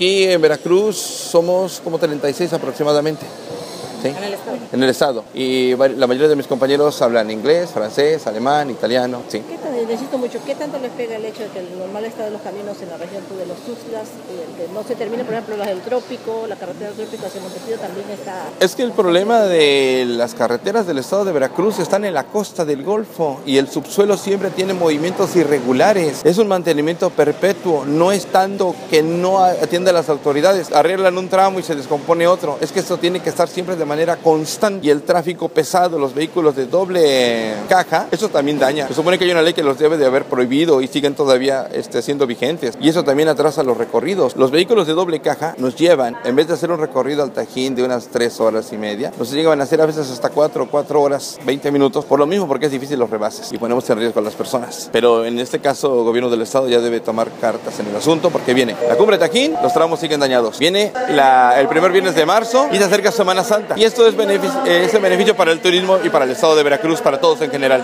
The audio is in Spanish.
Aquí en Veracruz somos como 36 aproximadamente. ¿Sí? ¿En el estado? En el estado. Y la mayoría de mis compañeros hablan inglés, francés, alemán, italiano. Sí. Necesito mucho. ¿Qué tanto les pega el hecho de que el normal estado de los caminos en la región de los Tuxtlas, que no se termine, por ejemplo, las del trópico, la carretera del trópico hacia Montecillo también está... Es que el problema de las carreteras del estado de Veracruz están en la costa del Golfo y el subsuelo siempre tiene movimientos irregulares. Es un mantenimiento perpetuo, no es tanto que no atiende a las autoridades, arreglan un tramo y se descompone otro. Es que esto tiene que estar siempre de manera constante y el tráfico pesado, los vehículos de doble caja, eso también daña. Se supone que hay una ley que los debe de haber prohibido y siguen todavía siendo vigentes y eso también atrasa los recorridos. Los vehículos de doble caja nos llevan, en vez de hacer un recorrido al Tajín de unas 3 horas y media, nos llegan a hacer a veces hasta 4 horas, 20 minutos, por lo mismo porque es difícil los rebases y ponemos en riesgo a las personas. Pero en este caso el gobierno del estado ya debe tomar cartas en el asunto porque viene la cumbre de Tajín, los tramos siguen dañados. Viene el primer viernes de marzo y se acerca Semana Santa y esto es beneficio para el turismo y para el estado de Veracruz, para todos en general.